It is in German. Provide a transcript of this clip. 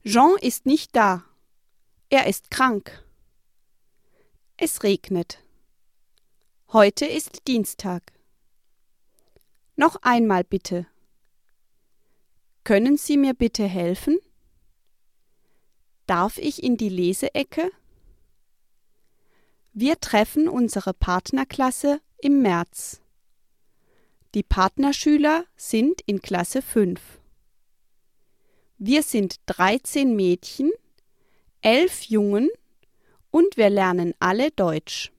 Jean ist nicht da. Er ist krank. Es regnet. Heute ist Dienstag. Noch einmal bitte. Können Sie mir bitte helfen? Darf ich in die Leseecke? Wir treffen unsere Partnerklasse im März. Die Partnerschüler sind in Klasse 5. Wir sind 13 Mädchen, 11 Jungen und wir lernen alle Deutsch.